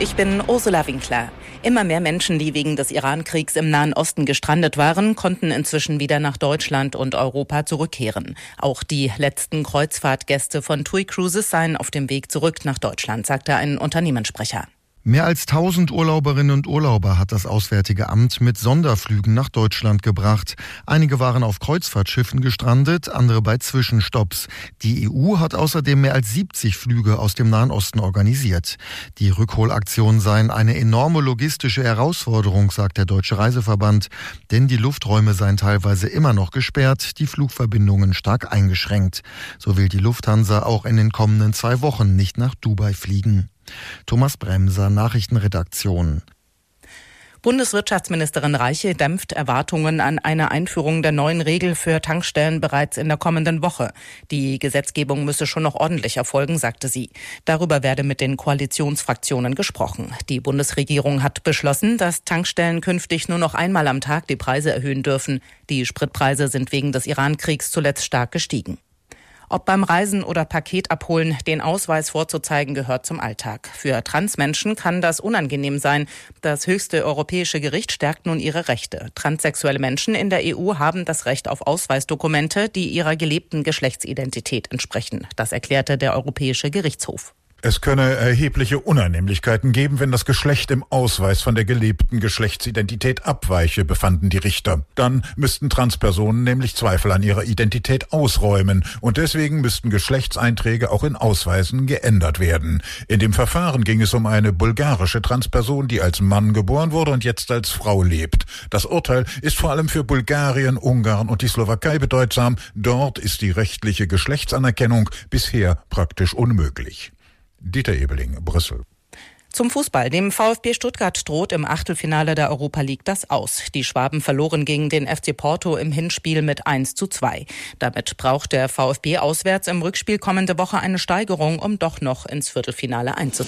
Ich bin Ursula Winkler. Immer mehr Menschen, die wegen des Iran-Kriegs im Nahen Osten gestrandet waren, konnten inzwischen wieder nach Deutschland und Europa zurückkehren. Auch die letzten Kreuzfahrtgäste von TUI Cruises seien auf dem Weg zurück nach Deutschland, sagte ein Unternehmenssprecher. Mehr als 1000 Urlauberinnen und Urlauber hat das Auswärtige Amt mit Sonderflügen nach Deutschland gebracht. Einige waren auf Kreuzfahrtschiffen gestrandet, andere bei Zwischenstopps. Die EU hat außerdem mehr als 70 Flüge aus dem Nahen Osten organisiert. Die Rückholaktionen seien eine enorme logistische Herausforderung, sagt der Deutsche Reiseverband. Denn die Lufträume seien teilweise immer noch gesperrt, die Flugverbindungen stark eingeschränkt. So will die Lufthansa auch in den kommenden 2 Wochen nicht nach Dubai fliegen. Thomas Bremser, Nachrichtenredaktion. Bundeswirtschaftsministerin Reiche dämpft Erwartungen an eine Einführung der neuen Regel für Tankstellen bereits in der kommenden Woche. Die Gesetzgebung müsse schon noch ordentlich erfolgen, sagte sie. Darüber werde mit den Koalitionsfraktionen gesprochen. Die Bundesregierung hat beschlossen, dass Tankstellen künftig nur noch einmal am Tag die Preise erhöhen dürfen. Die Spritpreise sind wegen des Iran-Kriegs zuletzt stark gestiegen. Ob beim Reisen oder Paket abholen, den Ausweis vorzuzeigen, gehört zum Alltag. Für Transmenschen kann das unangenehm sein. Das höchste europäische Gericht stärkt nun ihre Rechte. Transsexuelle Menschen in der EU haben das Recht auf Ausweisdokumente, die ihrer gelebten Geschlechtsidentität entsprechen. Das erklärte der Europäische Gerichtshof. Es könne erhebliche Unannehmlichkeiten geben, wenn das Geschlecht im Ausweis von der gelebten Geschlechtsidentität abweiche, befanden die Richter. Dann müssten Transpersonen nämlich Zweifel an ihrer Identität ausräumen und deswegen müssten Geschlechtseinträge auch in Ausweisen geändert werden. In dem Verfahren ging es um eine bulgarische Transperson, die als Mann geboren wurde und jetzt als Frau lebt. Das Urteil ist vor allem für Bulgarien, Ungarn und die Slowakei bedeutsam. Dort ist die rechtliche Geschlechtsanerkennung bisher praktisch unmöglich. Dieter Ebeling, Brüssel. Zum Fußball. Dem VfB Stuttgart droht im Achtelfinale der Europa League das Aus. Die Schwaben verloren gegen den FC Porto im Hinspiel mit 1:2. Damit braucht der VfB auswärts im Rückspiel kommende Woche eine Steigerung, um doch noch ins Viertelfinale einzuziehen.